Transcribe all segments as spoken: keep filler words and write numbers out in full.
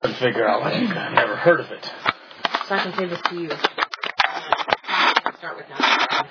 and figure out, like, I've never heard of it. So I can say this to you. Uh, start with that.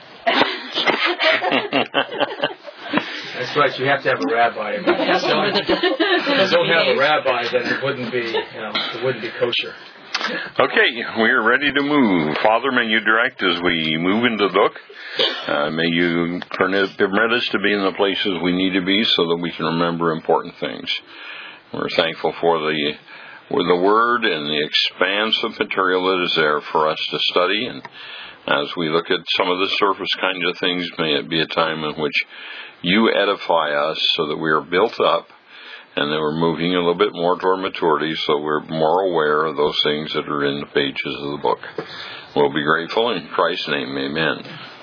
That's right, you have to have a rabbi. If you don't, if you don't have a rabbi, then it wouldn't be, you know, it wouldn't be kosher. Okay, we're ready to move. Father, may you direct as we move into the book. Uh, may you permit, permit us to be in the places we need to be so that we can remember important things. We're thankful for the, for the Word and the expanse of material that is there for us to study. And as we look at some of the surface kinds of things, may it be a time in which you edify us so that we are built up and that we're moving a little bit more toward maturity, so we're more aware of those things that are in the pages of the book. We'll be grateful in Christ's name, amen.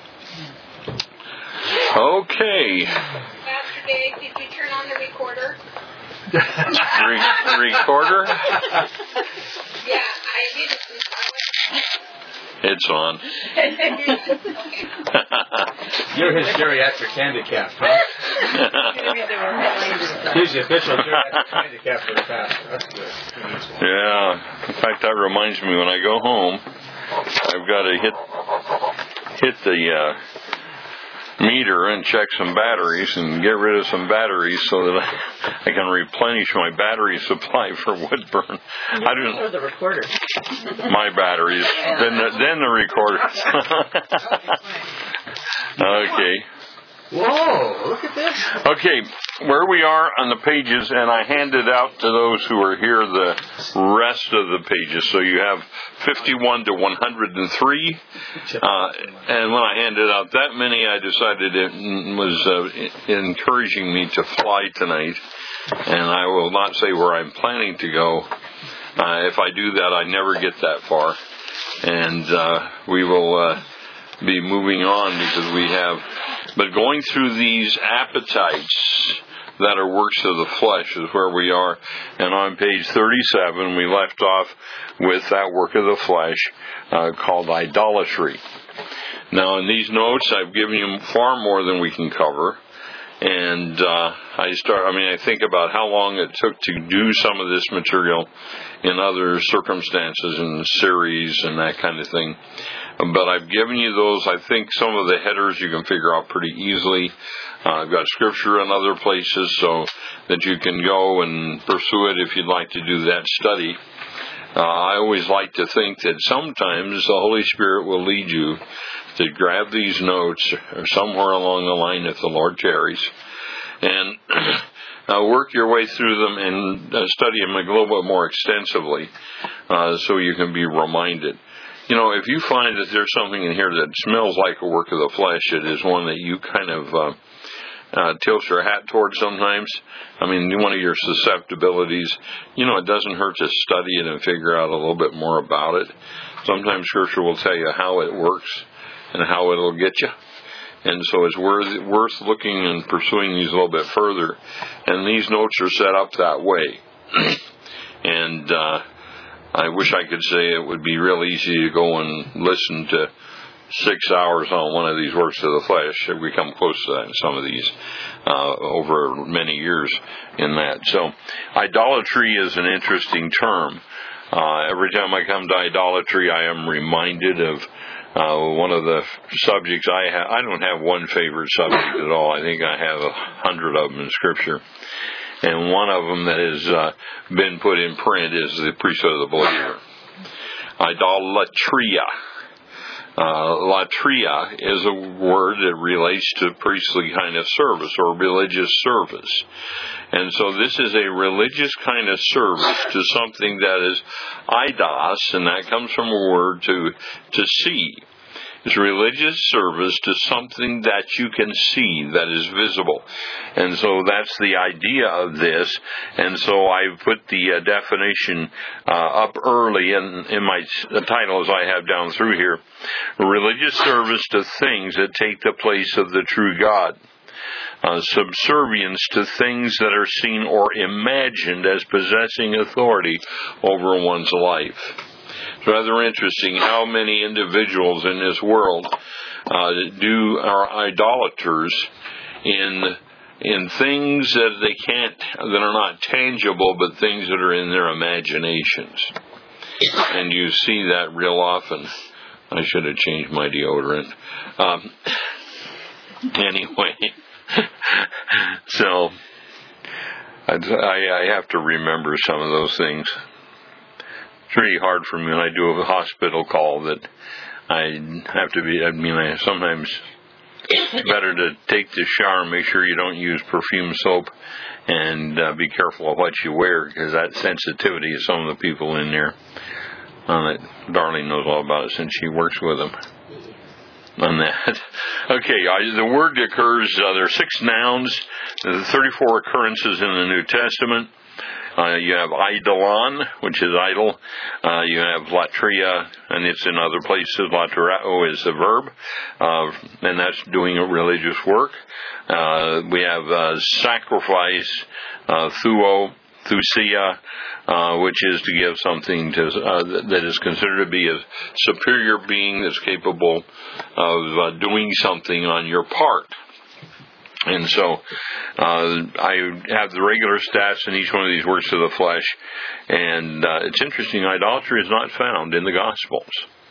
Okay. Pastor Dave, did you turn on the recorder? Re- recorder? Yeah, I did. It's on. You're his geriatric handicap, huh? He's the official geriatric handicap for the pastor. That's good. Yeah. In fact, that reminds me, when I go home, I've got to hit hit the uh, meter and check some batteries and get rid of some batteries so that I, I can replenish my battery supply for wood burn. I don't Or the recorder. My batteries, then the, then the recorder. Okay. Whoa, look at this. Okay, where we are on the pages, and I handed out to those who are here the rest of the pages. So you have fifty-one to one hundred three. Uh, and when I handed out that many, I decided it was uh, encouraging me to fly tonight. And I will not say where I'm planning to go. Uh, if I do that, I never get that far. And uh, we will uh, be moving on because we have... But going through these appetites that are works of the flesh is where we are. And on page thirty-seven, we left off with that work of the flesh uh, called idolatry. Now, in these notes, I've given you far more than we can cover. And uh, I start. I mean, I think about how long it took to do some of this material in other circumstances and series and that kind of thing. But I've given you those. I think some of the headers you can figure out pretty easily. Uh, I've got scripture in other places so that you can go and pursue it if you'd like to do that study. Uh, I always like to think that sometimes the Holy Spirit will lead you to grab these notes somewhere along the line if the Lord tarries, and uh, work your way through them and uh, study them a little bit more extensively uh, so you can be reminded. You know, if you find that there's something in here that smells like a work of the flesh, it is one that you kind of uh, uh, tilt your hat towards sometimes. I mean, one of your susceptibilities, you know, it doesn't hurt to study it and figure out a little bit more about it. Sometimes Scripture will tell you how it works and how it'll get you. And so it's worth, worth looking and pursuing these a little bit further. And these notes are set up that way. and uh, I wish I could say it would be real easy to go and listen to six hours on one of these works of the flesh. We come close to that in some of these uh, over many years in that. So idolatry is an interesting term. Uh, every time I come to idolatry, I am reminded of Uh, one of the subjects I have. I don't have one favorite subject at all. I think I have a hundred of them in Scripture. And one of them that has uh, been put in print is the priesthood of the believer. Idolatria. Uh, latria is a word that relates to priestly kind of service or religious service. And so this is a religious kind of service to something that is eidos, and that comes from a word to, to see. It's religious service to something that you can see, that is visible. And so that's the idea of this. And so I put the uh, definition uh, up early in, in my the titles I have down through here. Religious service to things that take the place of the true God. Uh, subservience to things that are seen or imagined as possessing authority over one's life. It's rather interesting how many individuals in this world uh, do are idolaters in in things that they can't, that are not tangible, but things that are in their imaginations. And you see that real often. I should have changed my deodorant. Um, anyway, so I, I have to remember some of those things. It's really hard for me when I do a hospital call that I have to be, I mean, I sometimes it's better to take the shower and make sure you don't use perfume soap, and uh, be careful of what you wear, because that sensitivity of some of the people in there. Uh, Darlene knows all about it since she works with them on that. Okay, I, the word occurs, uh, there are six nouns, there's thirty-four occurrences in the New Testament. Uh, you have eidolon, which is idol. Uh, you have latria, and it's in other places. Latrao is the verb, uh, and that's doing a religious work. Uh, we have uh, sacrifice, uh, thuo, thusia, uh, which is to give something to uh, that is considered to be a superior being that's capable of uh, doing something on your part. And so uh, I have the regular stats in each one of these works of the flesh, and uh, it's interesting, idolatry is not found in the Gospels.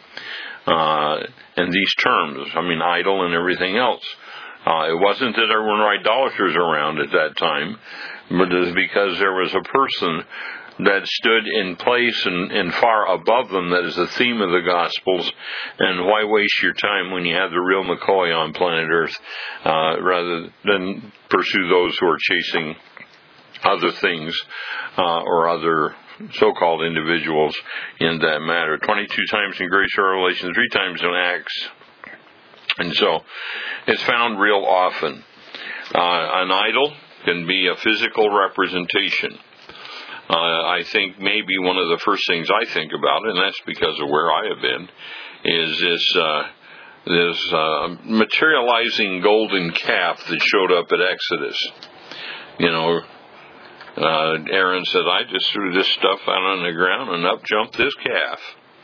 Uh, and these terms, I mean, idol and everything else. Uh, it wasn't that there were no idolaters around at that time, but it was because there was a person that stood in place and, and far above them. That is the theme of the Gospels. And why waste your time when you have the real McCoy on planet Earth, uh, rather than pursue those who are chasing other things uh, or other so-called individuals in that matter. twenty-two times in Grace or Revelation, three times in Acts. And so it's found real often. Uh, an idol can be a physical representation. Uh, I think maybe one of the first things I think about, and that's because of where I have been, is this uh, this uh, materializing golden calf that showed up at Exodus. You know, uh, Aaron said, I just threw this stuff out on the ground and up jumped this calf.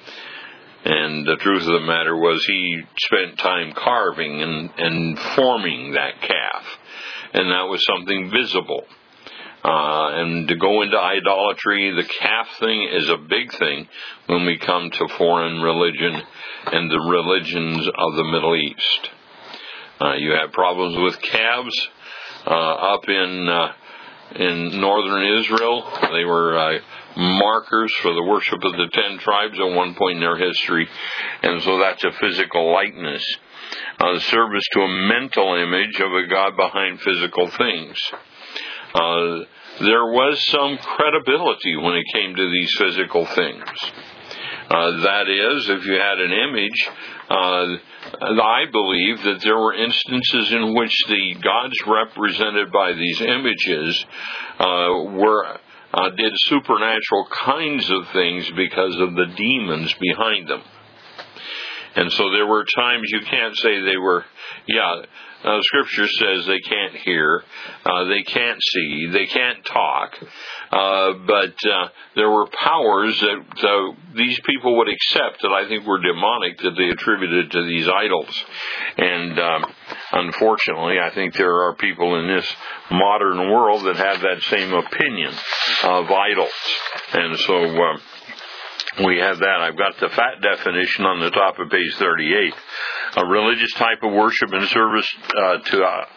And the truth of the matter was he spent time carving and, and forming that calf. And that was something visible. Uh, and to go into idolatry, the calf thing is a big thing when we come to foreign religion and the religions of the Middle East. Uh, you have problems with calves uh, up in uh, in northern Israel. They were uh, markers for the worship of the ten tribes at one point in their history, and so that's a physical likeness. Uh, service to a mental image of a God behind physical things. Uh, there was some credibility when it came to these physical things. Uh, that is, if you had an image, uh, I believe that there were instances in which the gods represented by these images uh, were uh, did supernatural kinds of things because of the demons behind them. And so there were times you can't say they were, yeah, uh, Scripture says they can't hear, uh, they can't see, they can't talk, uh, but uh, there were powers that uh, these people would accept that I think were demonic that they attributed to these idols. And um, unfortunately, I think there are people in this modern world that have that same opinion of idols. And so Uh, we have that. I've got the fat definition on the top of page thirty-eight. A religious type of worship and service uh, to, uh,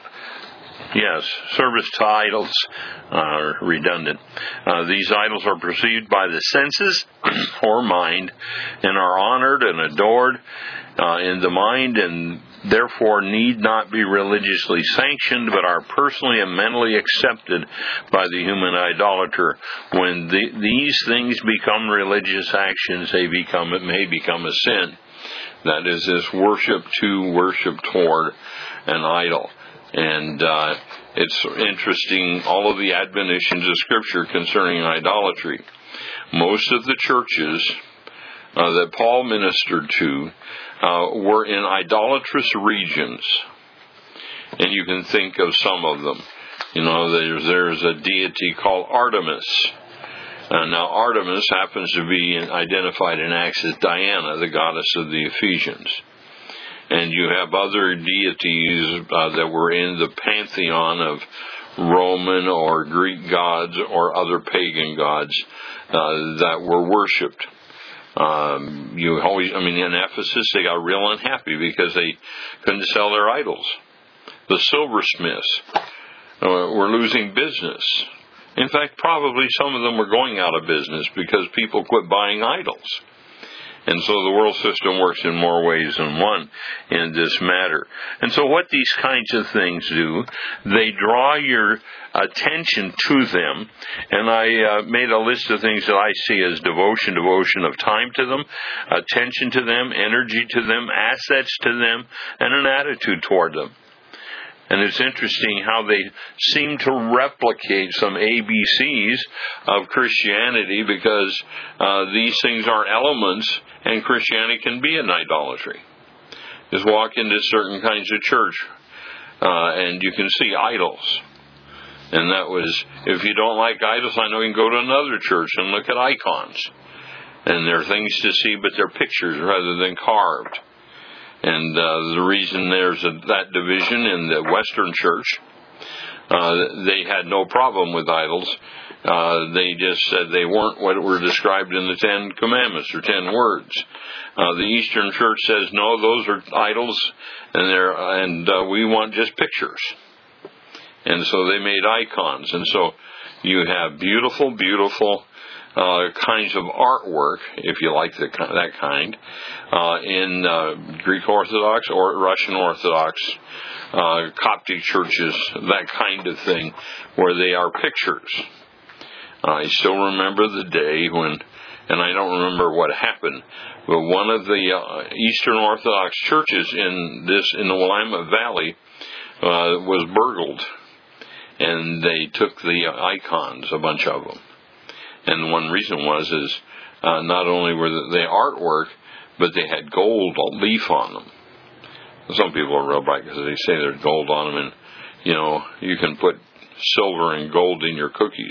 yes, service to idols, uh, redundant. Uh, these idols are perceived by the senses or mind and are honored and adored uh, in the mind, and therefore need not be religiously sanctioned, but are personally and mentally accepted by the human idolater. When the, these things become religious actions, they become it may become a sin. That is this worship to, worship toward an idol. And uh, it's interesting, all of the admonitions of Scripture concerning idolatry. Most of the churches uh, that Paul ministered to Uh, were in idolatrous regions, and you can think of some of them. You know, there's there's a deity called Artemis. Uh, now, Artemis happens to be identified in Acts as Diana, the goddess of the Ephesians. And you have other deities uh, that were in the pantheon of Roman or Greek gods or other pagan gods uh, that were worshipped. Um, you always, I mean, in Ephesus, they got real unhappy because they couldn't sell their idols. The silversmiths uh, were losing business. In fact, probably some of them were going out of business because people quit buying idols. And so the world system works in more ways than one in this matter. And so what these kinds of things do, they draw your attention to them. And I uh, made a list of things that I see as devotion, devotion of time to them, attention to them, energy to them, assets to them, and an attitude toward them. And it's interesting how they seem to replicate some A B Cs of Christianity, because uh, these things are elements, and Christianity can be an idolatry. Just walk into certain kinds of church, uh, and you can see idols. And that was, if you don't like idols, I know you can go to another church and look at icons. And they're things to see, but they're pictures rather than carved. And uh, the reason there's a, that division in the Western church, uh, they had no problem with idols. Uh, they just said they weren't what were described in the Ten Commandments or Ten Words. Uh, the Eastern church says, no, those are idols, and they're and uh, we want just pictures. And so they made icons. And so you have beautiful, beautiful Uh, kinds of artwork, if you like the, that kind, uh, in uh, Greek Orthodox or Russian Orthodox, uh, Coptic churches, that kind of thing, where they are pictures. I still remember the day when, and I don't remember what happened, but one of the uh, Eastern Orthodox churches in this in the Willamette Valley uh, was burgled, and they took the icons, a bunch of them. And one reason was is uh, not only were they artwork, but they had gold leaf on them. Some people are real bright because they say there's gold on them, and you know you can put silver and gold in your cookies.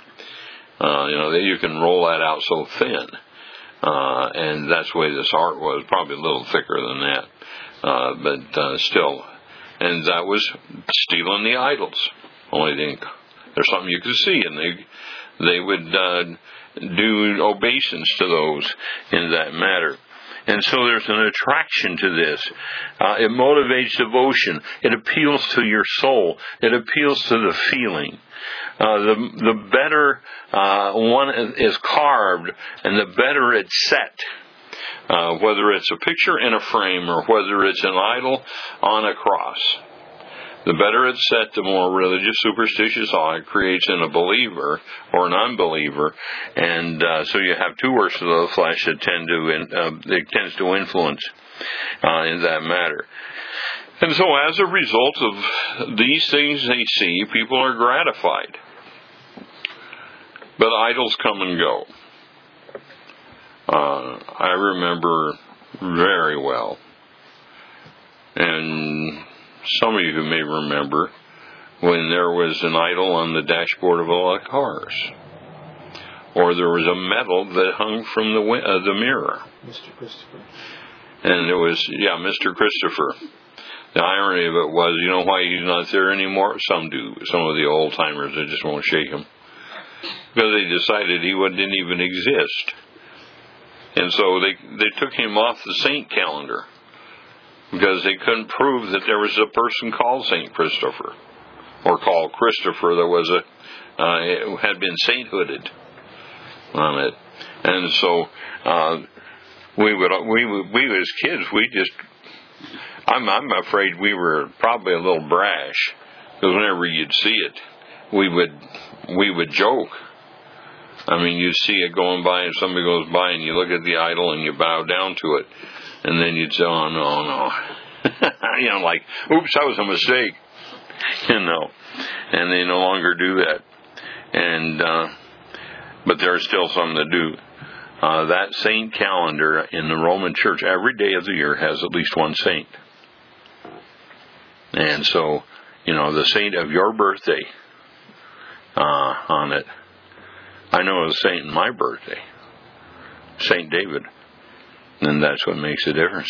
Uh, you know you can roll that out so thin, uh, and that's the way this art was. Probably a little thicker than that, uh, but uh, still, and that was stealing the idols. Only thing, there's something you could see, and they. They would uh, do obeisance to those in that matter. And so there's an attraction to this. Uh, it motivates devotion. It appeals to your soul. It appeals to the feeling. Uh, the the better uh, one is carved and the better it's set. Uh, whether it's a picture in a frame or whether it's an idol on a cross. The better it's set, the more religious, superstitious awe it creates in a believer or an unbeliever, and uh, so you have two works of the flesh that tend to in, uh, it tends to influence uh, in that matter. And so, as a result of these things they see, people are gratified. But idols come and go. Uh, I remember very well, and some of you may remember when there was an idol on the dashboard of a lot of cars, or there was a medal that hung from the uh, the mirror. Mister Christopher. And it was, yeah, Mister Christopher. The irony of it was, you know why he's not there anymore? Some do. Some of the old timers, they just won't shake him. Because they decided he didn't even exist. And so they they took him off the saint calendar. Because they couldn't prove that there was a person called Saint Christopher, or called Christopher that was a uh, had been sainthooded on it, and so uh, we would we would, we as kids we just I'm I'm afraid we were probably a little brash, because whenever you'd see it, we would we would joke. I mean, you'd see it going by, and somebody goes by, and you look at the idol, and you bow down to it. And then you'd say, oh, no, no. you know, like, oops, that was a mistake. You know. And they no longer do that. And, uh, but there are still some that do. Uh, that saint calendar in the Roman Church, every day of the year has at least one saint. And so, you know, the saint of your birthday uh, on it. I know a saint in my birthday. Saint David. And that's what makes a difference.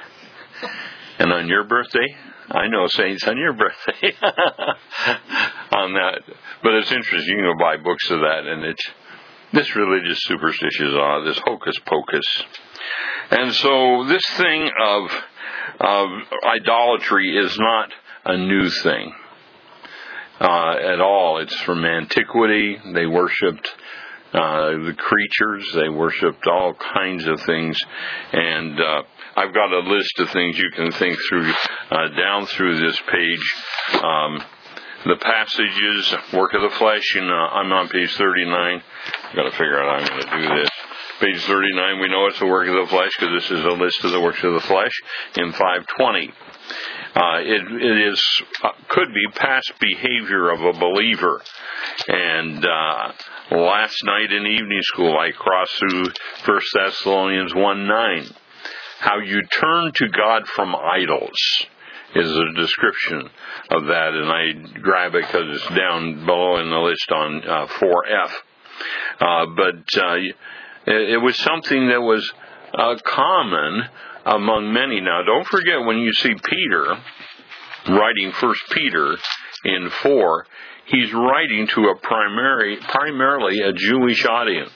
And on your birthday, I know saints on your birthday. on that. But it's interesting. You can go buy books of that, and it's this religious superstition, uh, this hocus pocus. And so this thing of, of idolatry is not a new thing uh, at all. It's from antiquity. They worshipped uh, the creatures. They worshipped all kinds of things. And uh, I've got a list of things you can think through uh, down through this page. Um, the passages, work of the flesh, and uh, I'm on page thirty-nine. I've got to figure out how I'm going to do this. Page thirty-nine, we know it's the work of the flesh because this is a list of the works of the flesh in five twenty. Uh, it, it is uh, could be past behavior of a believer. And uh, last night in evening school, I crossed through First Thessalonians one nine. How you turn to God from idols is a description of that, and I grab it because it's down below in the list on uh, four F. Uh, but uh, it, it was something that was uh, common among many. Now, don't forget when you see Peter writing First Peter in four, he's writing to a primary, primarily a Jewish audience,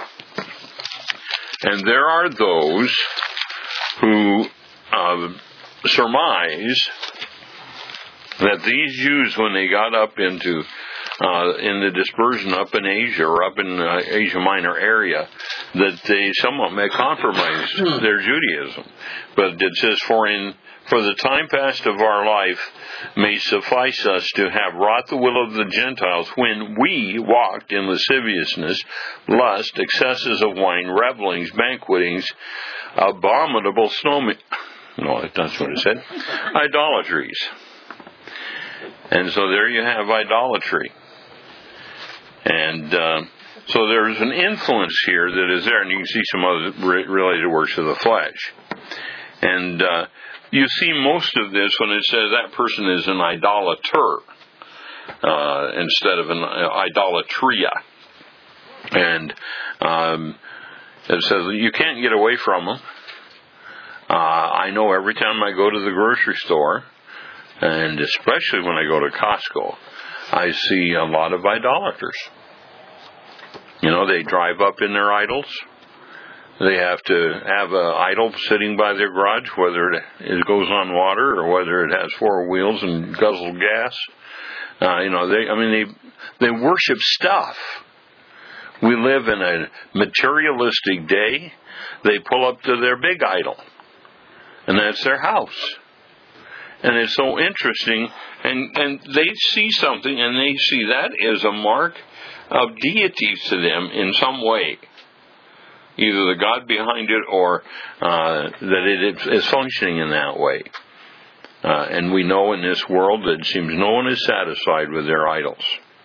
and there are those who uh, surmise that these Jews, when they got up into uh, in the dispersion up in Asia or up in the Asia Minor area, that they somewhat may compromise their Judaism. But it says, for in for the time past of our life may suffice us to have wrought the will of the Gentiles when we walked in lasciviousness, lust, excesses of wine, revelings, banquetings, abominable snowmen. No, that's what it said. Idolatries. And so there you have idolatry. And uh, so there's an influence here that is there, and you can see some other related works of the flesh. And uh, you see most of this when it says that person is an idolater uh, instead of an idolatria. And um, it says you can't get away from them. Uh, I know every time I go to the grocery store, and especially when I go to Costco, I see a lot of idolaters. You know, they drive up in their idols. They have to have an idol sitting by their garage, whether it goes on water or whether it has four wheels and guzzles gas. Uh, you know, they, I mean, they, they worship stuff. We live in a materialistic day. They pull up to their big idol, and that's their house. And it's so interesting, and, and they see something, and they see that as a mark of deity to them in some way. Either the God behind it or uh, that it is functioning in that way. Uh, and we know in this world that it seems no one is satisfied with their idols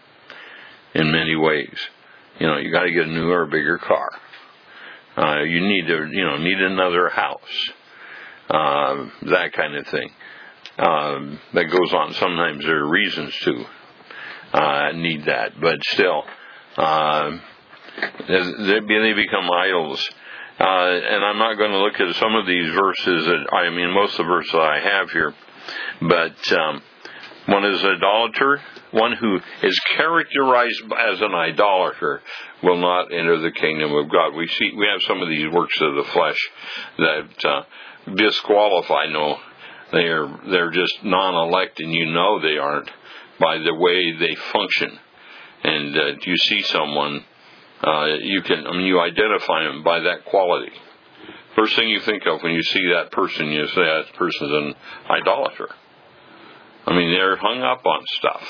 in many ways. You know, you got to get a newer, bigger car. Uh, you need to, you know, need another house. Uh, that kind of thing. Um, that goes on. Sometimes there are reasons to uh, need that, but still, uh, they, they become idols. Uh, and I'm not going to look at some of these verses. That, I mean, most of the verses I have here, but um, one is idolater. One who is characterized as an idolater will not enter the kingdom of God. We see we have some of these works of the flesh that uh, disqualify. No. They're they're just non-elect, and you know they aren't by the way they function. And uh, you see someone, uh, you can I mean you identify them by that quality. First thing you think of when you see that person, you say that person's an idolater. I mean they're hung up on stuff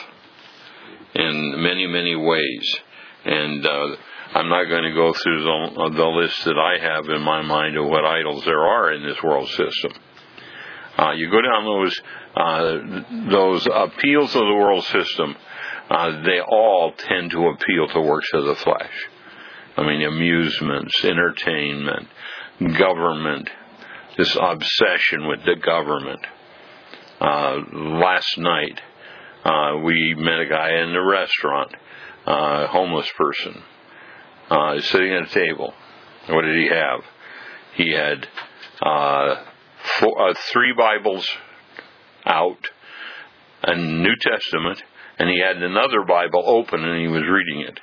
in many many ways, and uh, I'm not going to go through the, the list that I have in my mind of what idols there are in this world system. Uh, you go down those uh, those appeals of the world system, uh, they all tend to appeal to works of the flesh. I mean, amusements, entertainment, government, this obsession with the government. Uh, last night, uh, we met a guy in the restaurant, uh, a homeless person, uh, sitting at a table. What did he have? He had uh, Four, uh, three Bibles out, a New Testament, and he had another Bible open and he was reading it.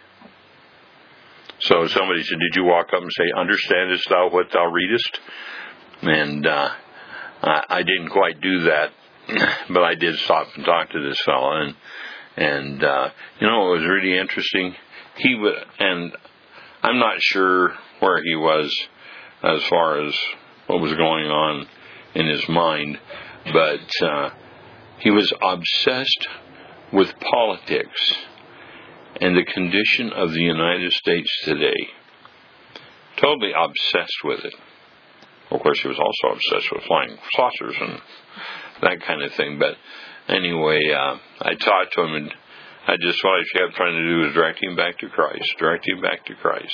So somebody said, "Did you walk up and say, 'Understandest thou what thou readest?'" And uh, I, I didn't quite do that, but I did stop and talk to this fellow, and and uh, you know, it was really interesting. He would, and I'm not sure where he was as far as what was going on in his mind, but uh, he was obsessed with politics and the condition of the United States today. Totally obsessed with it. Of course, he was also obsessed with flying saucers and that kind of thing. But anyway, uh, I talked to him, and I just what I kept trying to do was direct him back to Christ, direct him back to Christ.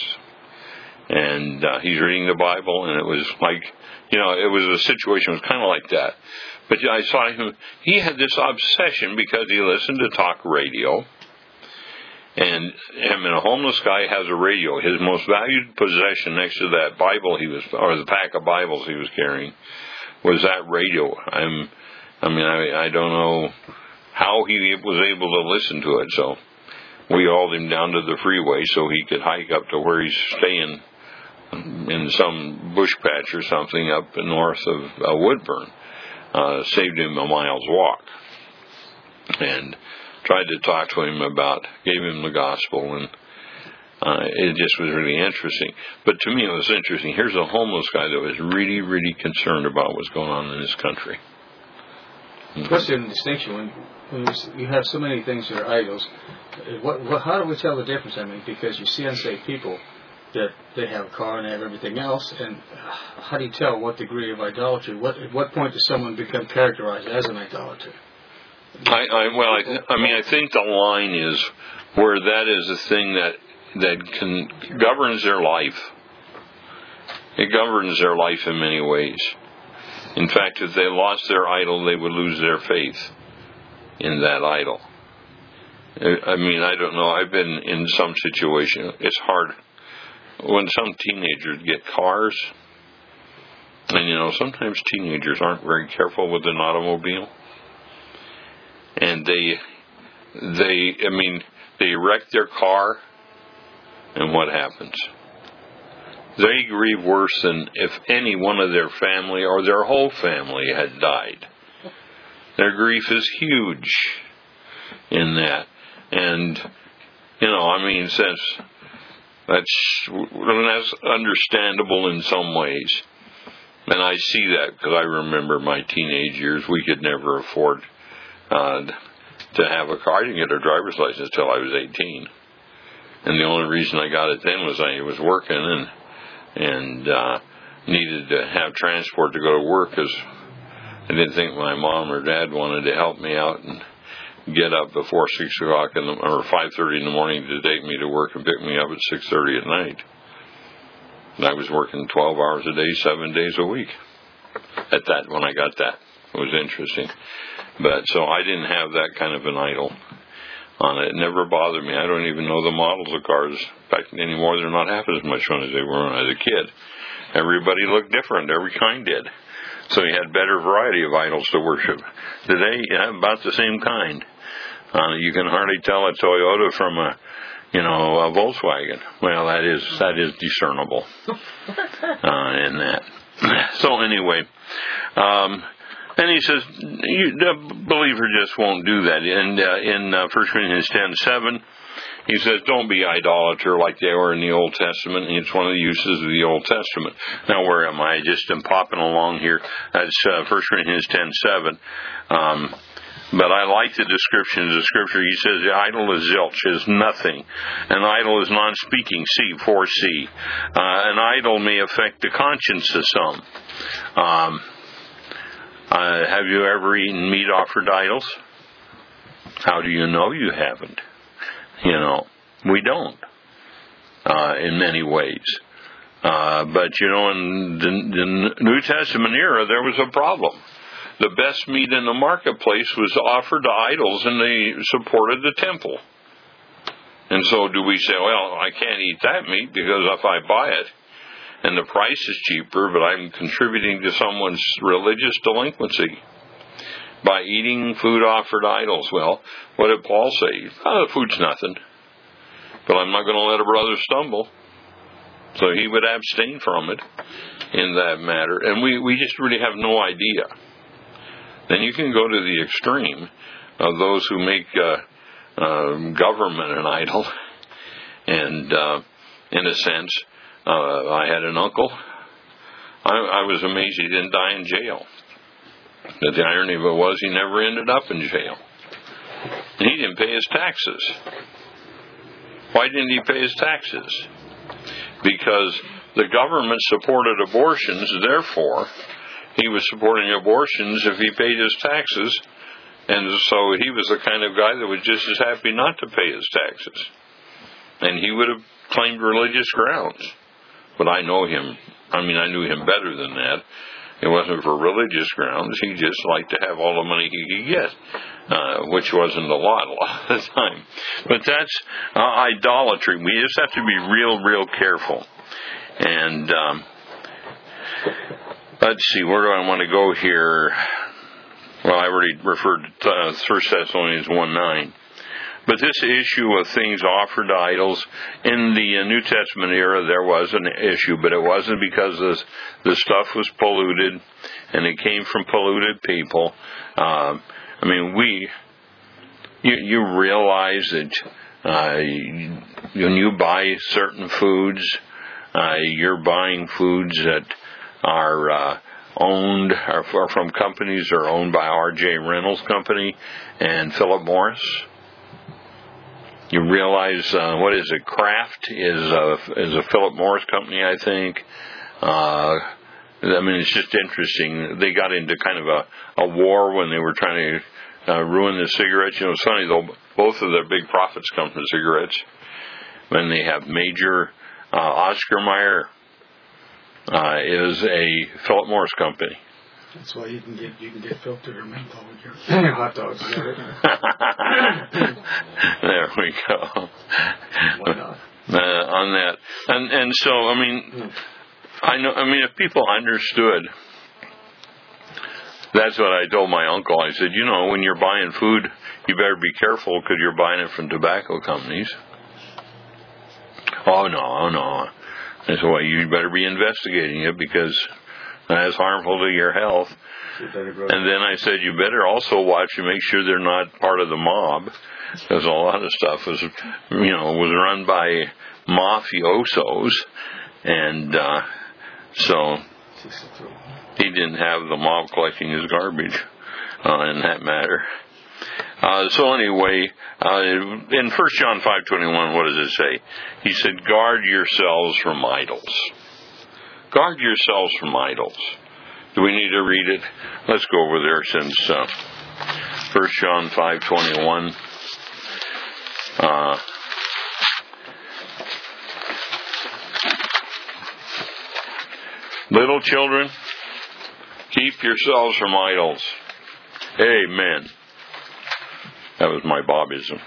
And uh, he's reading the Bible, and it was like, you know, it was a situation was kind of like that. But I saw him, he had this obsession because he listened to talk radio. And I mean, a homeless guy has a radio. His most valued possession next to that Bible he was, or the pack of Bibles he was carrying, was that radio. I'm, I mean, I, I don't know how he was able to listen to it. So we hauled him down to the freeway so he could hike up to where he's staying in some bush patch or something up north of uh, Woodburn. Uh, saved him a mile's walk. And tried to talk to him about, gave him the gospel, and uh, it just was really interesting. But to me, it was interesting. Here's a homeless guy that was really, really concerned about what's going on in this country. What's the distinction when, when you have so many things that are idols? What, what, how do we tell the difference? I mean, because you see unsaved people that they have a car and they have everything else, and how do you tell what degree of idolatry? What at what point does someone become characterized as an idolater? I, I well, I, I mean, I think the line is where that is a thing that that can governs their life. It governs their life in many ways. In fact, if they lost their idol, they would lose their faith in that idol. I mean, I don't know. I've been in some situation. It's hard when some teenagers get cars, and you know, sometimes teenagers aren't very careful with an automobile. And they, they, I mean, they wreck their car, and what happens? They grieve worse than if any one of their family or their whole family had died. Their grief is huge in that. And, you know, I mean, since that's, that's understandable in some ways. And I see that because I remember my teenage years. We could never afford Uh, to have a car. I didn't get a driver's license until I was eighteen, and the only reason I got it then was I was working and and uh, needed to have transport to go to work because I didn't think my mom or dad wanted to help me out and get up before six o'clock in the, or five thirty in the morning to take me to work and pick me up at six thirty at night. And I was working twelve hours a day, seven days a week. At that, when I got that, it was interesting. But so I didn't have that kind of an idol on it. It never bothered me. I don't even know the models of cars. In fact, anymore, they're not half as much fun as they were when I was a kid. Everybody looked different. Every kind did. So you had better variety of idols to worship. Today, you have about the same kind. Uh, you can hardly tell a Toyota from a, you know, a Volkswagen. Well, that is that is discernible uh, in that. So anyway. Um, And he says, you, the believer just won't do that. And uh, in uh, First Corinthians ten seven, he says, don't be idolater like they were in the Old Testament. And it's one of the uses of the Old Testament. Now, where am I? I just am popping along here. That's uh, First Corinthians ten seven. Um, but I like the description of the Scripture. He says, the idol is zilch, is nothing. An idol is non-speaking, C, four C. Uh, an idol may affect the conscience of some. Um Uh, have you ever eaten meat offered to idols? How do you know you haven't? You know, we don't, uh, in many ways. Uh, but, you know, in the, the New Testament era, there was a problem. The best meat in the marketplace was offered to idols, and they supported the temple. And so do we say, well, I can't eat that meat because if I buy it, and the price is cheaper, but I'm contributing to someone's religious delinquency. by eating food offered idols. Well, what did Paul say? Oh, the food's nothing, but I'm not going to let a brother stumble. So he would abstain from it in that matter. And we, we just really have no idea. Then you can go to the extreme of those who make uh, uh, government an idol. And uh, in a sense, uh, I had an uncle. I, I was amazed he didn't die in jail. But the irony of it was he never ended up in jail. And he didn't pay his taxes. Why didn't he pay his taxes? Because the government supported abortions, therefore he was supporting abortions if he paid his taxes, and so he was the kind of guy that was just as happy not to pay his taxes. And he would have claimed religious grounds. But I know him, I mean I knew him better than that. It wasn't for religious grounds. He just liked to have all the money he could get, uh, which wasn't a lot a lot of the time. But that's uh, idolatry. We just have to be real, real careful. And um, let's see, where do I want to go here? Well, I already referred to uh, First Thessalonians one nine. But this issue of things offered to idols, in the New Testament era, there was an issue, but it wasn't because the, the stuff was polluted, and it came from polluted people. Uh, I mean, we, you, you realize that uh, when you buy certain foods, uh, you're buying foods that are uh, owned, are from companies that are owned by R J Reynolds Company and Philip Morris. You realize, uh, what is it, Kraft is a, is a Philip Morris company, I think. Uh, I mean, it's just interesting. They got into kind of a, a war when they were trying to uh, ruin the cigarettes. You know, it's funny, though, both of their big profits come from cigarettes. When they have major, uh, Oscar Mayer uh, is a Philip Morris company. That's why you can get you can get filtered or menthol with your hot dogs. There we go. Why not? Uh, on that, and and so I mean, I know. I mean, if people understood, that's what I told my uncle. I said, you know, when you're buying food, you better be careful because you're buying it from tobacco companies. Oh no, oh no. I said, well, you better be investigating it because that's harmful to your health. And then I said, you better also watch and make sure they're not part of the mob, because a lot of stuff was, you know, was run by mafiosos, and uh, so he didn't have the mob collecting his garbage uh, in that matter. Uh, so anyway, uh, in First John five twenty-one, what does it say? He said, guard yourselves from idols. Guard yourselves from idols. Do we need to read it? Let's go over there since uh, First John five twenty-one. Uh, Little children, keep yourselves from idols. Amen. That was my Bobism.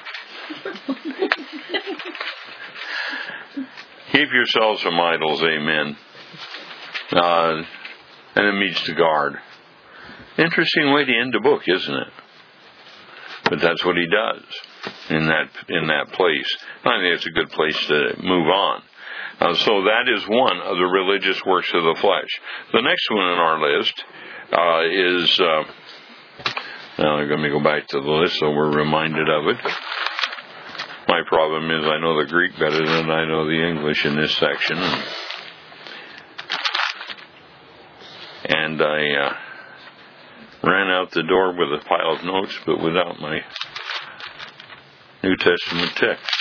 Keep yourselves from idols. Amen. Uh, and it means to guard. Interesting way to end the book, isn't it? But that's what he does in that in that place. I think it's a good place to move on. Uh, so that is one of the religious works of the flesh. The next one on our list uh, is. Uh, now I'm going to go back to the list so we're reminded of it. My problem is I know the Greek better than I know the English in this section. And I uh, ran out the door with a pile of notes, but without my New Testament text.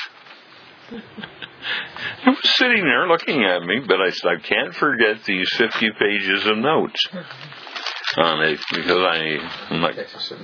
It was sitting there looking at me, but I said, I can't forget these fifty pages of notes on it, because I, I'm like...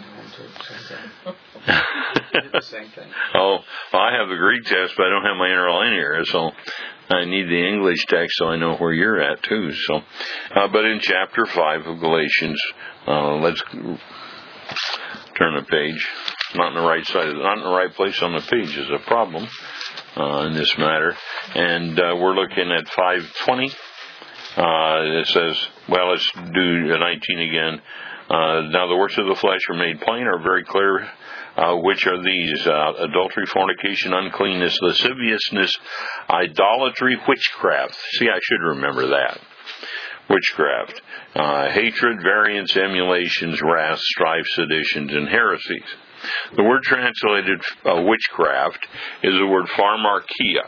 Same thing. Oh, well, I have the Greek text, but I don't have my interlinear, so I need the English text so I know where you're at too. So, uh, but in chapter five of Galatians, uh, let's turn the page. Not in the right side, of the, not in the right place on the page is a problem uh, in this matter. And uh, we're looking at five twenty. Uh, it says, well, let's do nineteen again. Uh, Uh, now the works of the flesh are made plain, are very clear. Uh, which are these? Uh, adultery, fornication, uncleanness, lasciviousness, idolatry, witchcraft. See, I should remember that. Witchcraft. Uh, hatred, variance, emulations, wrath, strife, seditions, and heresies. The word translated uh, witchcraft is the word pharmakia.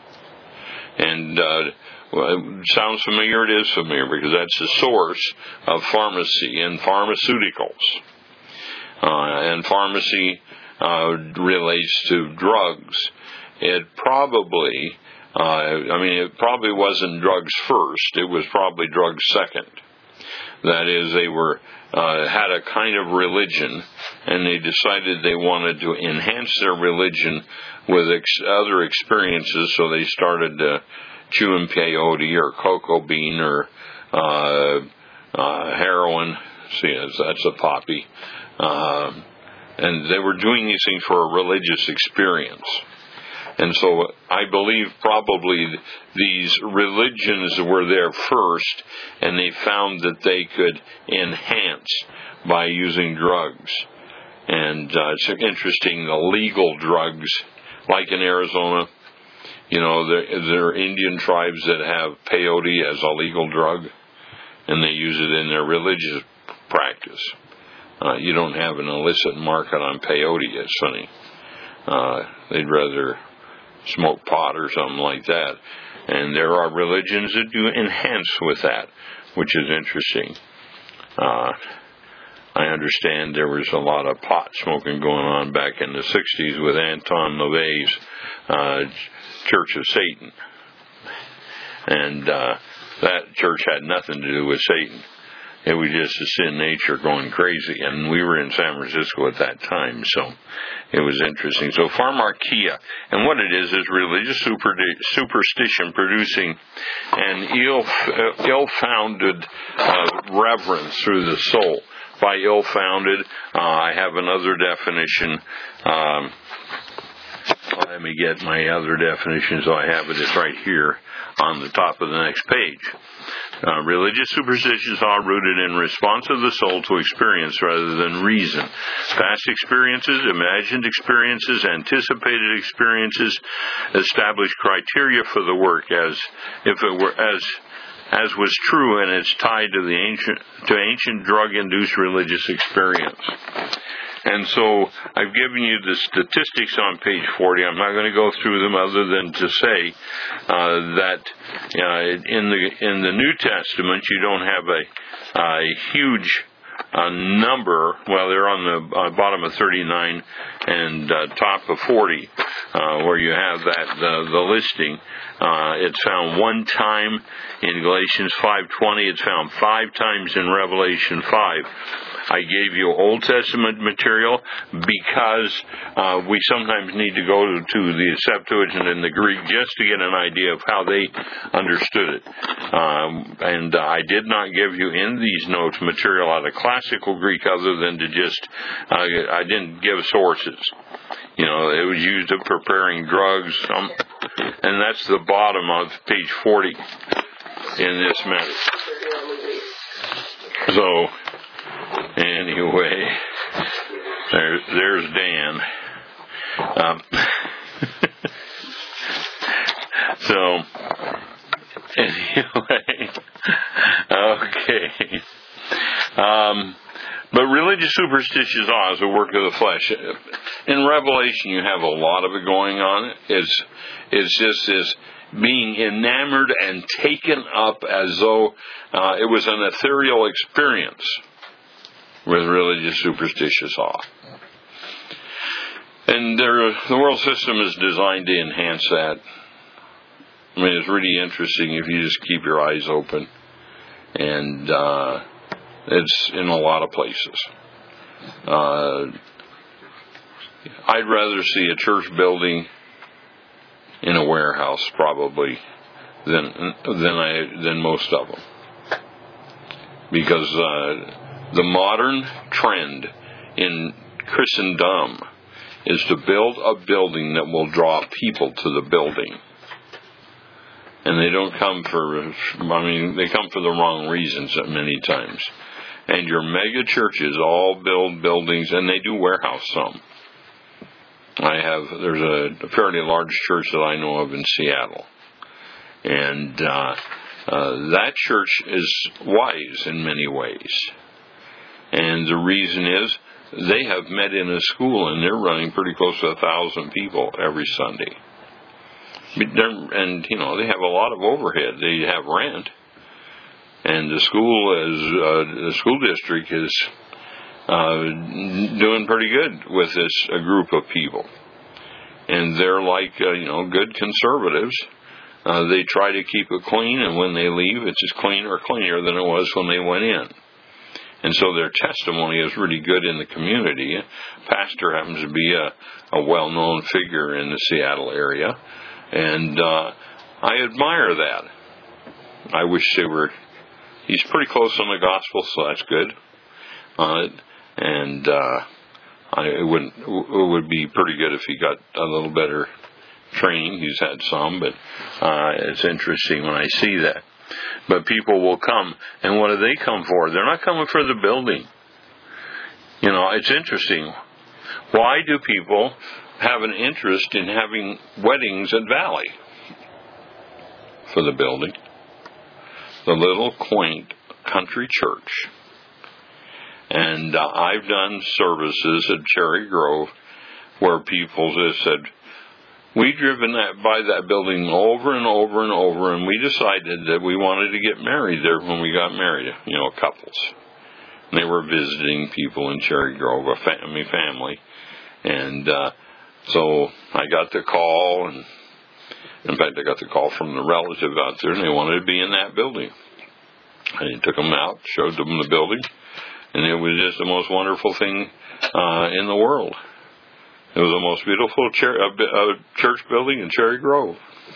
And uh, well, it sounds familiar, it is familiar, because that's the source of pharmacy and pharmaceuticals. Uh, and pharmacy uh, relates to drugs. It probably, uh, I mean, it probably wasn't drugs first. It was probably drugs second. That is, they were uh, had a kind of religion, and they decided they wanted to enhance their religion with ex- other experiences, so they started uh, chewing peyote or cocoa bean or uh, uh, heroin. See, that's, that's a poppy. Uh, and they were doing these things for a religious experience. And so I believe probably these religions were there first, and they found that they could enhance by using drugs. And uh, it's interesting, the legal drugs, like in Arizona, you know, there, there are Indian tribes that have peyote as a legal drug, and they use it in their religious practice. Uh, you don't have an illicit market on peyote. It's funny. Uh, they'd rather smoke pot or something like that. And there are religions that do enhance with that, which is interesting. Uh, I understand there was a lot of pot smoking going on back in the sixties with Anton LaVey's uh, Church of Satan. And uh, that church had nothing to do with Satan. It was just a sin nature going crazy, and we were in San Francisco at that time, so it was interesting. So pharmakia, and what it is, is religious super, superstition producing an ill, uh, ill-founded uh, reverence through the soul. By ill-founded, uh, I have another definition. Um, let me get my other definition, so I have it. It's right here on the top of the next page. Uh, religious superstitions are rooted in response of the soul to experience rather than reason. Past experiences, imagined experiences, anticipated experiences establish criteria for the work as if it were as as was true, and it's tied to the ancient to ancient drug-induced religious experience. And so I've given you the statistics on page forty. I'm not going to go through them other than to say uh, that uh, in the in the New Testament you don't have a, a huge uh, number. Well, they're on the uh, bottom of thirty-nine and uh, top of forty, uh, where you have that the, the listing. Uh, it's found one time in Galatians five twenty. It's found five times in Revelation five. I gave you Old Testament material because uh, we sometimes need to go to, to the Septuagint and the Greek just to get an idea of how they understood it. Um, and uh, I did not give you in these notes material out of classical Greek other than to just, uh, I didn't give sources. You know, it was used in preparing drugs, um, and that's the bottom of page forty in this matter. So, anyway, there, there's Dan. Um, so, anyway, okay. Um, but religious superstitious awe is a work of the flesh. In Revelation, you have a lot of it going on. It's, it's just this being enamored and taken up as though uh, it was an ethereal experience with religious superstitious awe. And there, the world system is designed to enhance that. I mean, it's really interesting if you just keep your eyes open. And uh, it's in a lot of places. Uh, I'd rather see a church building in a warehouse, probably, than than I than most of them, because uh, the modern trend in Christendom is to build a building that will draw people to the building, and they don't come for. I mean, they come for the wrong reasons many times. And your mega churches all build buildings, and they do warehouse some. I have, there's a, a fairly large church that I know of in Seattle. And uh, uh, that church is wise in many ways. And the reason is they have met in a school, and they're running pretty close to a thousand people every Sunday. And, you know, they have a lot of overhead. They have rent. And the school is, uh, the school district is uh, doing pretty good with this a group of people. And they're like, uh, you know, good conservatives. Uh, they try to keep it clean, and when they leave, it's as clean or cleaner than it was when they went in. And so their testimony is really good in the community. Pastor happens to be a, a well-known figure in the Seattle area. And uh, I admire that. I wish they were... He's pretty close on the gospel, so that's good. Uh, and uh, I, it, wouldn't, it would be pretty good if he got a little better training. He's had some, but uh, it's interesting when I see that. But people will come, and what do they come for? They're not coming for the building. You know, it's interesting. Why do people have an interest in having weddings at Valley? For the building. The little quaint country church. And uh, I've done services at Cherry Grove where people just said, we've driven that by that building over and over and over, and we decided that we wanted to get married there when we got married, you know, couples. And they were visiting people in Cherry Grove, a family family. And uh, so I got the call, and in fact, I got the call from the relative out there, and they wanted to be in that building. And I took them out, showed them the building, and it was just the most wonderful thing uh, in the world. It was the most beautiful cher- uh, uh, church building in Cherry Grove.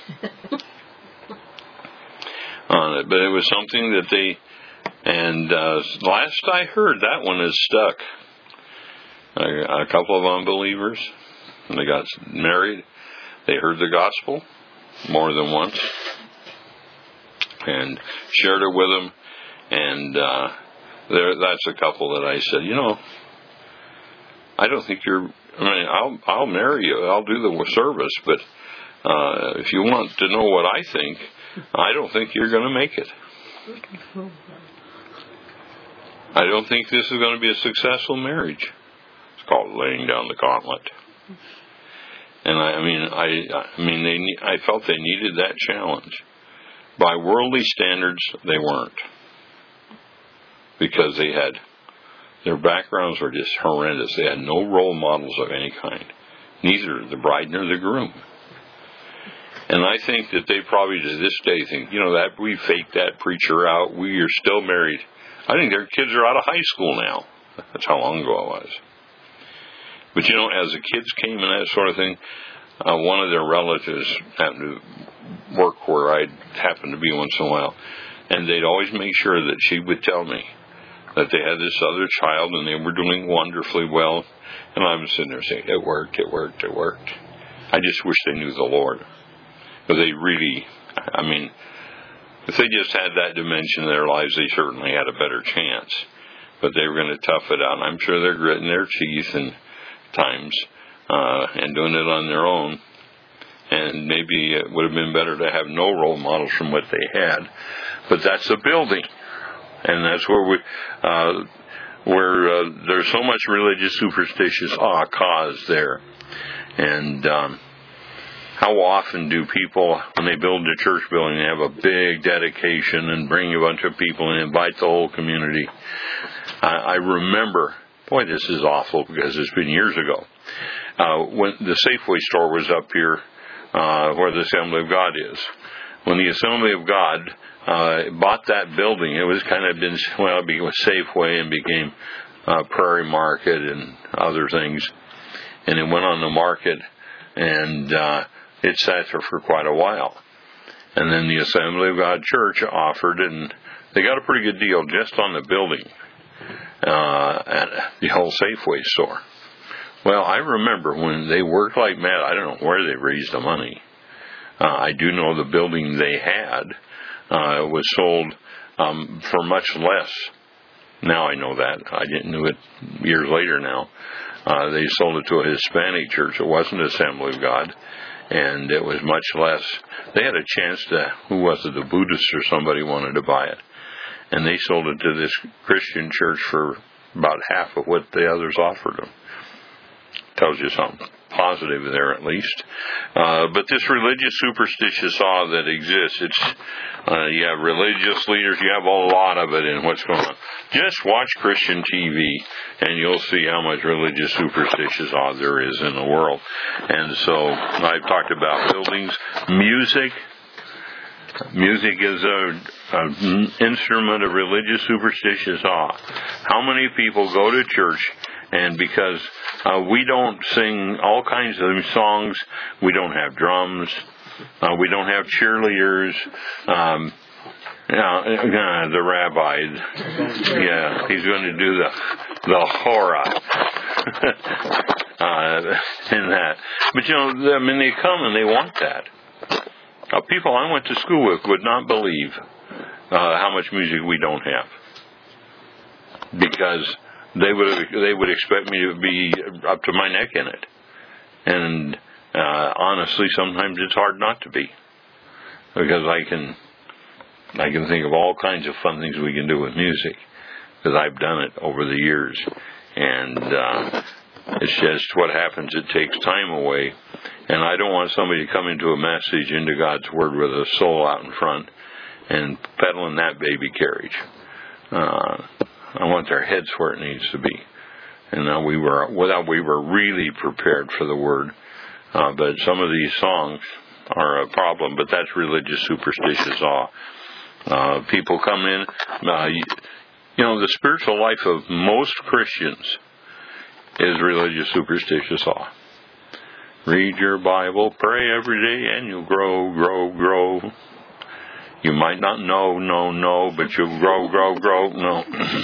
uh, but it was something that they, and uh, last I heard, that one is stuck. A, a couple of unbelievers, and they got married. They heard the gospel more than once and shared it with them. And uh, there, that's a couple that I said, you know, I don't think you're, I mean, I'll, I'll marry you. I'll do the service. But uh, if you want to know what I think, I don't think you're going to make it. I don't think this is going to be a successful marriage. It's called laying down the gauntlet. And I, I mean, I, I mean, they, I felt they needed that challenge. By worldly standards, they weren't, because they had, their backgrounds were just horrendous. They had no role models of any kind, neither the bride nor the groom. And I think that they probably to this day think, you know, that we faked that preacher out. We are still married. I think their kids are out of high school now. That's how long ago it was. But, you know, as the kids came and that sort of thing, uh, one of their relatives happened to work where I happened to be once in a while, and they'd always make sure that she would tell me that they had this other child and they were doing wonderfully well. And I was sitting there saying, it worked, it worked, it worked. I just wish they knew the Lord. But they really, I mean, if they just had that dimension in their lives, they certainly had a better chance. But they were going to tough it out. And I'm sure they're gritting their teeth and times uh, and doing it on their own. And maybe it would have been better to have no role models from what they had. But that's a building. And that's where we, uh, where uh, there's so much religious superstitious ah cause there. And um, how often do people, when they build a church building, they have a big dedication and bring a bunch of people and invite the whole community? I, I remember, boy, this is awful because it's been years ago, uh, when the Safeway store was up here uh, where the Assembly of God is. When the Assembly of God uh, bought that building, it was kind of been, well, it became Safeway and became uh, Prairie Market and other things. And it went on the market, and uh, it sat there for quite a while. And then the Assembly of God Church offered, and they got a pretty good deal just on the building uh, at the whole Safeway store. Well, I remember when they worked like mad. I don't know where they raised the money. Uh, I do know the building they had uh, was sold um, for much less Now I know that. I didn't know it years later now. Uh, they sold it to a Hispanic church. It wasn't Assembly of God. And it was much less. They had a chance to, who was it, the Buddhists or somebody wanted to buy it. And they sold it to this Christian church for about half of what the others offered them. Tells you something positive there, at least. Uh, but this religious superstitious awe that exists, it's uh, you have religious leaders, you have a lot of it in what's going on. Just watch Christian T V, and you'll see how much religious superstitious awe there is in the world. And so I've talked about buildings, music. Music is a, an instrument of religious superstitious awe. How many people go to church and because uh, we don't sing all kinds of songs, we don't have drums, uh, we don't have cheerleaders, um, yeah, uh, the rabbi, yeah, he's going to do the the hora uh, in that. But you know, I mean, they come and they want that. Uh, people I went to school with would not believe uh, how much music we don't have, because they would they would expect me to be up to my neck in it, and uh, honestly, sometimes it's hard not to be, because I can I can think of all kinds of fun things we can do with music, because I've done it over the years, and uh, it's just what happens. It takes time away. And I don't want somebody to come into a message, into God's Word with a soul out in front and pedaling that baby carriage. Uh, I want their heads where it needs to be. And now we were, without we were really prepared for the Word. Uh, but some of these songs are a problem, but that's religious superstitious awe. Uh, people come in, uh, you, you know, the spiritual life of most Christians is religious superstitious awe. Read your Bible, pray every day, and you'll grow, grow, grow. You might not know, no, no, but you'll grow, grow, grow, no.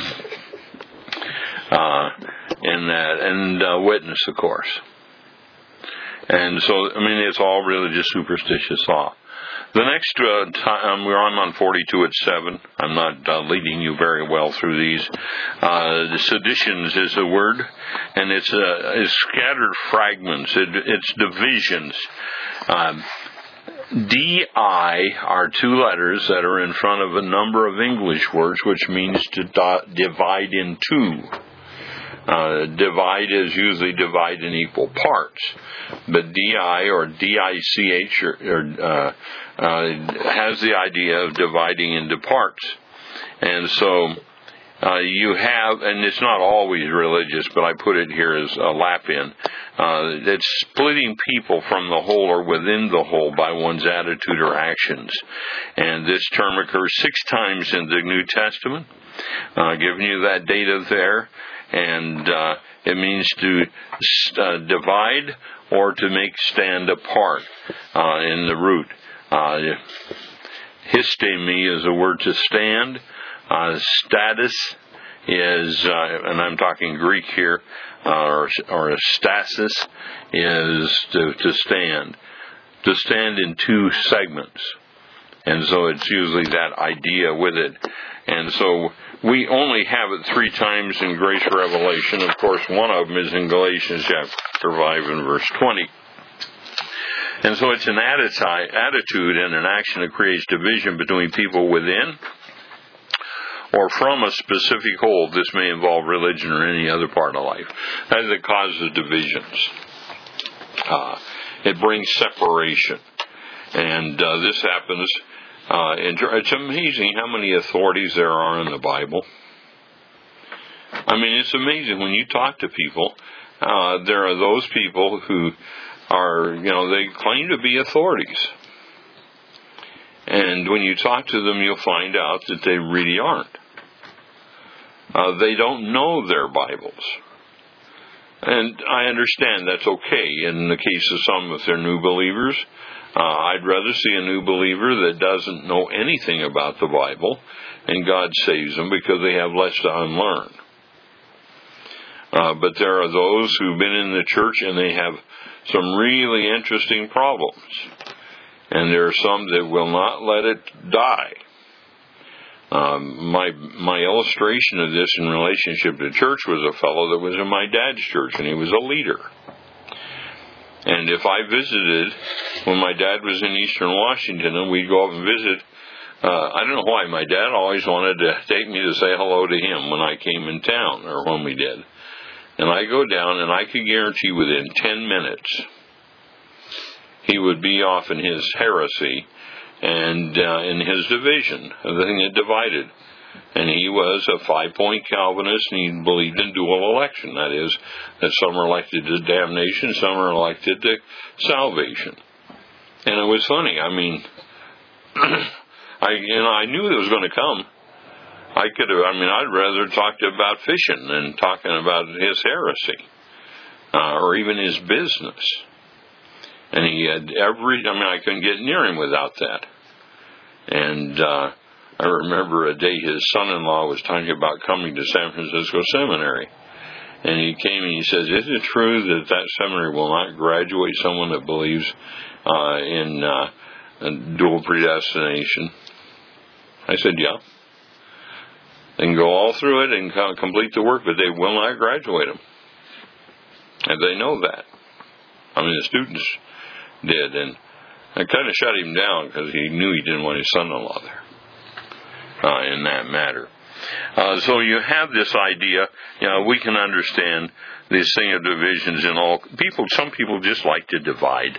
uh, and that, and uh, witness, of course. And so, I mean, it's all religious superstitious awe. The next uh, time, we're on on forty-two at seven. I'm not uh, leading you very well through these. Uh, the seditions is a word, and it's, uh, it's scattered fragments. It, it's divisions. Um, D I are two letters that are in front of a number of English words, which means to do- divide in two. Uh, divide is usually divide in equal parts, but D I or D I C H or, or, uh, uh, has the idea of dividing into parts. And so uh, you have, and it's not always religious, but I put it here as a lap-in, uh, it's splitting people from the whole or within the whole by one's attitude or actions. And this term occurs six times in the New Testament, uh, giving you that data there. And uh, it means to uh, divide or to make stand apart uh, in the root. Uh, histemi is a word to stand. Uh, status is, uh, and I'm talking Greek here, uh, or, or stasis is to, to stand. To stand in two segments. And so it's usually that idea with it. And so we only have it three times in Grace Revelation. Of course, one of them is in Galatians chapter five and verse twenty. And so it's an attitude and an action that creates division between people within or from a specific whole. This may involve religion or any other part of life. That is it causes divisions. Uh, it brings separation. And uh, this happens... Uh, it's amazing how many authorities there are in the Bible. I mean, it's amazing when you talk to people. Uh, there are those people who are, you know, they claim to be authorities. And when you talk to them, you'll find out that they really aren't. Uh, they don't know their Bibles. And I understand that's okay in the case of some, if they're new believers. Uh, I'd rather see a new believer that doesn't know anything about the Bible, and God saves them because they have less to unlearn. Uh, but there are those who've been in the church and they have some really interesting problems. And there are some that will not let it die. Um, my my illustration of this in relationship to church was a fellow that was in my dad's church, and he was a leader. And if I visited, when my dad was in Eastern Washington, and we'd go up and visit, uh, I don't know why, my dad always wanted to take me to say hello to him when I came in town, or when we did. And I go down, and I could guarantee within ten minutes, he would be off in his heresy, and uh, in his division, the thing that divided. And he was a five-point Calvinist, and he believed in dual election. That is, that some are elected to damnation, some are elected to salvation. And it was funny. I mean, I you know I knew it was going to come. I could have. I mean, I'd rather talk about fishing than talking about his heresy, uh, or even his business. And he had every. I mean, I couldn't get near him without that. And uh, I remember a day his son-in-law was talking about coming to San Francisco Seminary. And he came and he says, "Is it true that that seminary will not graduate someone that believes uh, in, uh, in dual predestination?" I said, "Yeah. They can go all through it and complete the work, but they will not graduate them." And they know that. I mean, the students did, and I kind of shut him down because he knew he didn't want his son-in-law there uh, in that matter. Uh, so you have this idea, you know, we can understand this thing of divisions in all people. Some people just like to divide.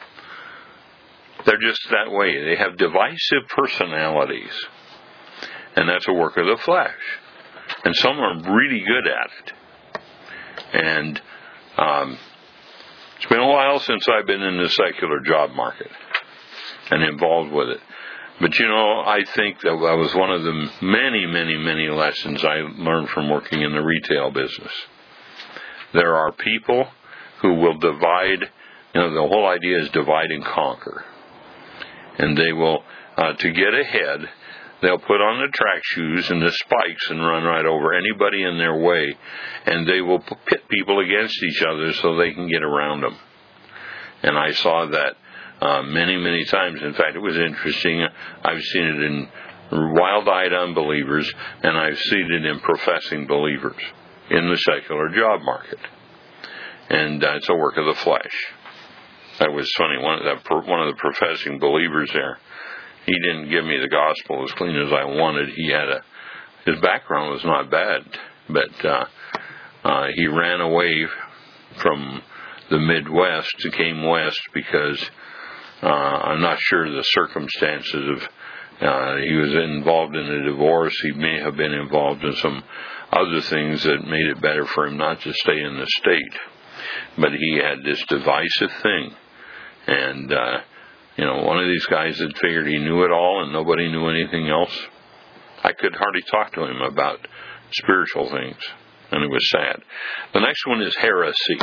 They're just that way. They have divisive personalities, and that's a work of the flesh. And some are really good at it. And um, it's been a while since I've been in the secular job market and involved with it. But, you know, I think that was one of the many, many, many lessons I learned from working in the retail business. There are people who will divide, you know, the whole idea is divide and conquer. And they will, uh, to get ahead, they'll put on the track shoes and the spikes and run right over anybody in their way. And they will pit people against each other so they can get around them. And I saw that Uh, many, many times. In fact, it was interesting. I've seen it in wild-eyed unbelievers, and I've seen it in professing believers in the secular job market. And uh, it's a work of the flesh. That was funny. One of the, one of the professing believers there, he didn't give me the gospel as clean as I wanted. He had a, his background was not bad, but uh, uh, he ran away from the Midwest and came west because Uh, I'm not sure the circumstances of, uh, he was involved in a divorce. He may have been involved in some other things that made it better for him not to stay in the state. But he had this divisive thing. And, uh, you know, one of these guys that figured he knew it all and nobody knew anything else. I could hardly talk to him about spiritual things. And it was sad. The next one is heresy.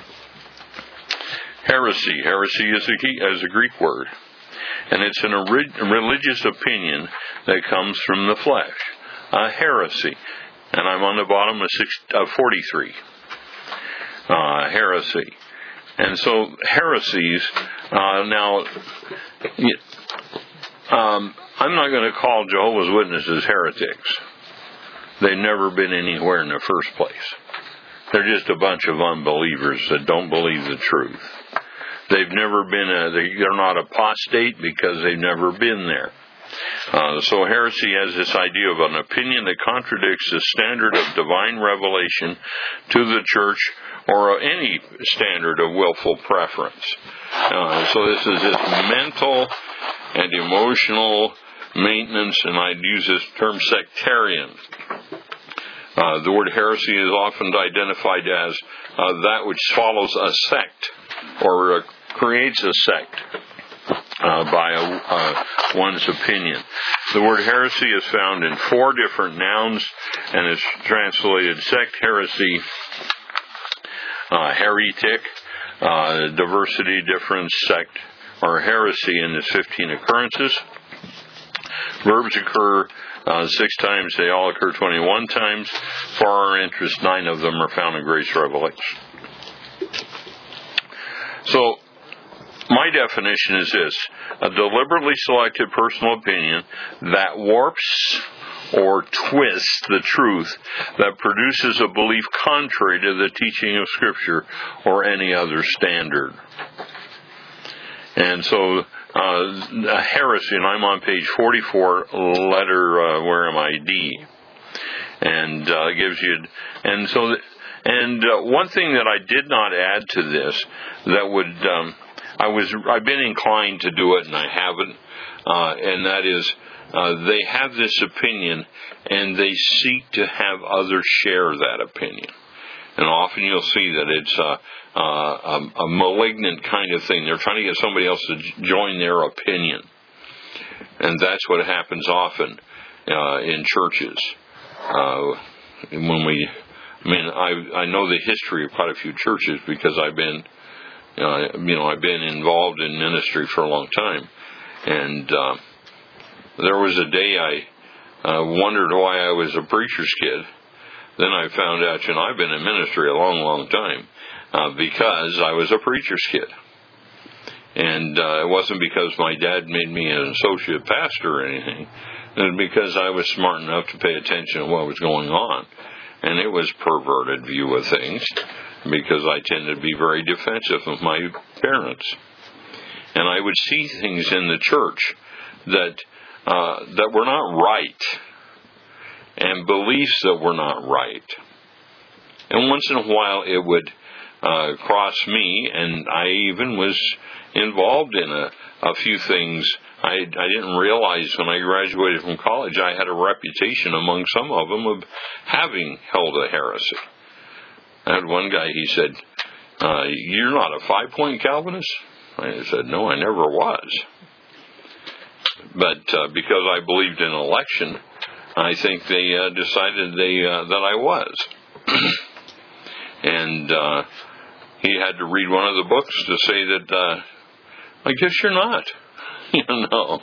Heresy. Heresy is a, is a Greek word. And it's an, a religious opinion that comes from the flesh. A heresy. And I'm on the bottom of six, uh, forty-three. Uh, heresy. And so heresies, uh, now, um, I'm not going to call Jehovah's Witnesses heretics. They've never been anywhere in the first place. They're just a bunch of unbelievers that don't believe the truth. They've never been, a, they're not apostate because they've never been there. Uh, so heresy has this idea of an opinion that contradicts the standard of divine revelation to the church or any standard of willful preference. Uh, so this is this mental and emotional maintenance, and I'd use this term sectarian. Uh, the word heresy is often identified as uh, that which follows a sect or uh, creates a sect uh, by a, uh, one's opinion. The word heresy is found in four different nouns and is translated sect, heresy, uh, heretic, uh, diversity, difference, sect, or heresy in its fifteen occurrences. Verbs occur Uh, six times, they all occur twenty-one times. For our interest, nine of them are found in Grace Revelation. So, my definition is this: a deliberately selected personal opinion that warps or twist the truth that produces a belief contrary to the teaching of Scripture or any other standard. And so, uh, a heresy, and I'm on page forty-four, letter, uh, where am I, D. And uh, gives you, and so, and uh, one thing that I did not add to this that would, um, I was, I've been inclined to do it and I haven't, uh, and that is, uh, they have this opinion and they seek to have others share that opinion. And often you'll see that it's uh, uh, a, a malignant kind of thing. They're trying to get somebody else to join their opinion. And that's what happens often uh, in churches. Uh, when we, I mean, I I know the history of quite a few churches because I've been, uh, you know, I've been involved in ministry for a long time, and uh, there was a day I uh, wondered why I was a preacher's kid. Then I found out, you know, I've been in ministry a long, long time uh, because I was a preacher's kid, and uh, it wasn't because my dad made me an associate pastor or anything. And because I was smart enough to pay attention to what was going on. And it was perverted view of things because I tended to be very defensive of my parents. And I would see things in the church that uh, that were not right and beliefs that were not right. And once in a while it would uh, cross me, and I even was involved in a, a few things. I, I didn't realize when I graduated from college I had a reputation among some of them of having held a heresy. I had one guy, he said, uh, you're not a five-point Calvinist? I said, no, I never was. But uh, because I believed in election, I think they uh, decided they uh, that I was. And uh, he had to read one of the books to say that, uh, I guess you're not. You know.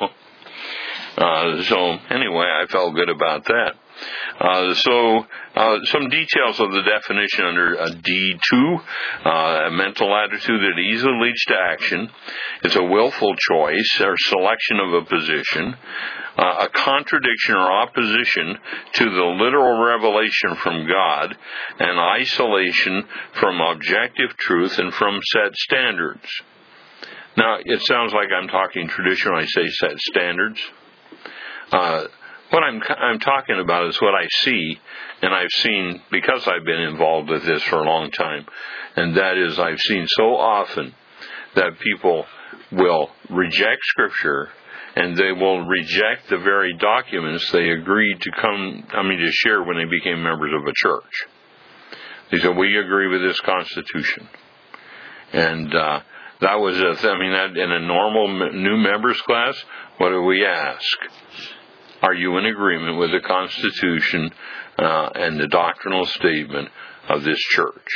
Uh, so, anyway, I felt good about that. Uh, so, uh, some details of the definition under uh, D two, uh, a mental attitude that easily leads to action. It's a willful choice or selection of a position, uh, a contradiction or opposition to the literal revelation from God, and isolation from objective truth and from set standards. Now, it sounds like I'm talking tradition when I say set standards. Uh, what I'm I'm talking about is what I see, and I've seen, because I've been involved with this for a long time, and that is I've seen so often that people will reject Scripture, and they will reject the very documents they agreed to come, I mean, to share when they became members of a church. They said, we agree with this Constitution. And, uh, That was, a, I mean, that in a normal new members class, what do we ask? Are you in agreement with the Constitution uh, and the doctrinal statement of this church?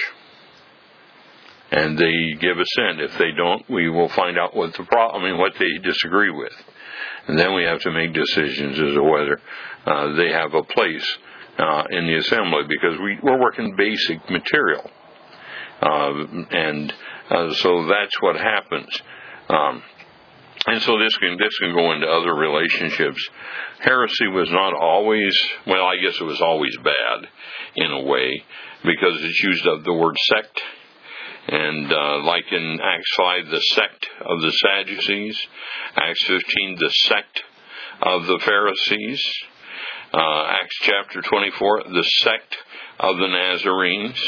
And they give assent. If they don't, we will find out what the problem, I mean, what they disagree with. And then we have to make decisions as to whether uh, they have a place uh, in the assembly, because we, we're working basic material. Uh, and uh, so that's what happens. Um, and so this can this can go into other relationships. Heresy was not always, well, I guess it was always bad in a way, because it's used of the word sect. And uh, like in Acts five, the sect of the Sadducees. Acts fifteen, the sect of the Pharisees. Uh, Acts chapter twenty-four, the sect of the Nazarenes.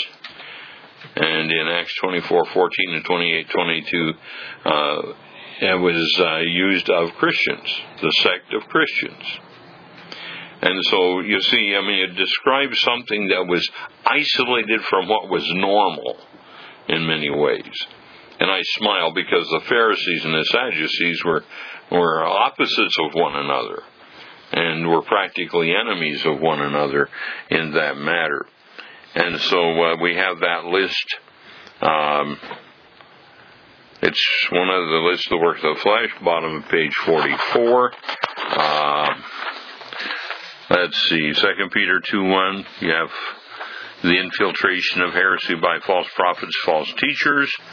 And in Acts twenty-four, fourteen and twenty-eight, twenty-two, uh, it was uh, used of Christians, the sect of Christians. And so, you see, I mean, it describes something that was isolated from what was normal in many ways. And I smile because the Pharisees and the Sadducees were, were opposites of one another, and were practically enemies of one another in that matter. And so uh, we have that list. Um, it's one of the lists of the works of the flesh, bottom of page forty-four. Uh, let's see, Second Peter two one. You have the infiltration of heresy by false prophets, false teachers.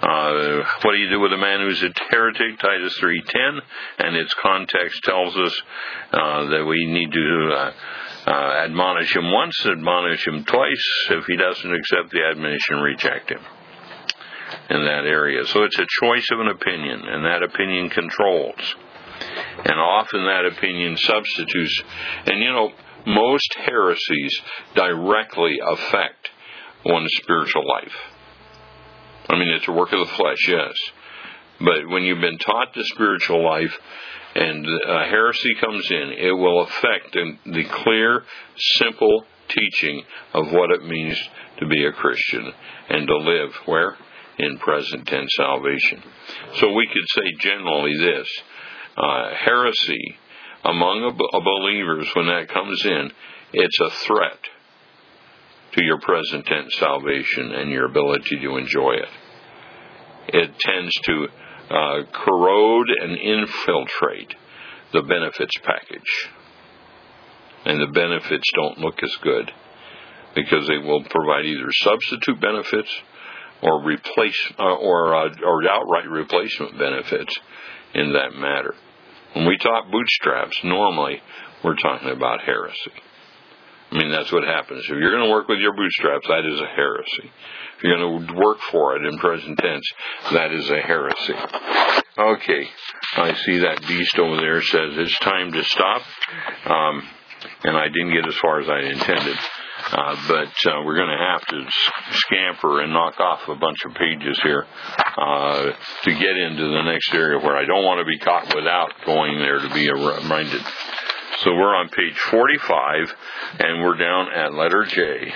Uh, what do you do with a man who's a heretic? Titus three ten, and its context tells us uh, that we need to uh, uh, admonish him once, admonish him twice. If he doesn't accept the admonition, reject him in that area. So it's a choice of an opinion, and that opinion controls. And often that opinion substitutes. And you know, most heresies directly affect one's spiritual life. I mean, it's a work of the flesh, yes. But when you've been taught the spiritual life and a heresy comes in, it will affect the clear, simple teaching of what it means to be a Christian and to live where? In present tense salvation. So we could say generally this, uh, heresy among a, a believers, when that comes in, it's a threat to your present tense salvation and your ability to enjoy it. It tends to uh, corrode and infiltrate the benefits package. And the benefits don't look as good because they will provide either substitute benefits or replace uh, or uh, or outright replacement benefits in that matter. When we talk bootstraps, normally we're talking about heresy. I mean, that's what happens. If you're going to work with your bootstraps, that is a heresy. If you're going to work for it in present tense, that is a heresy. Okay, I see that beast over there says it's time to stop. Um, and I didn't get as far as I intended. Uh, but uh, we're going to have to scamper and knock off a bunch of pages here uh, to get into the next area where I don't want to be caught without going there to be reminded. So we're on page forty-five, and we're down at letter J.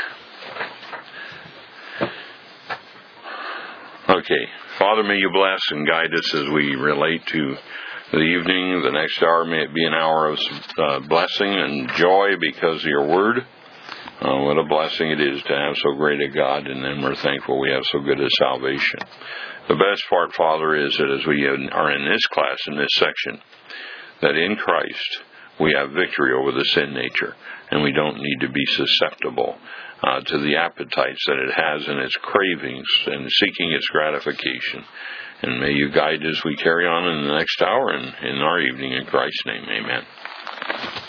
Okay. Father, may you bless and guide us as we relate to the evening. The next hour, may it be an hour of uh, blessing and joy because of your word. Uh, what a blessing it is to have so great a God, and then we're thankful we have so good a salvation. The best part, Father, is that as we are in this class, in this section, that in Christ we have victory over the sin nature, and we don't need to be susceptible uh, to the appetites that it has and its cravings and seeking its gratification. And may you guide as we carry on in the next hour and in our evening in Christ's name. Amen.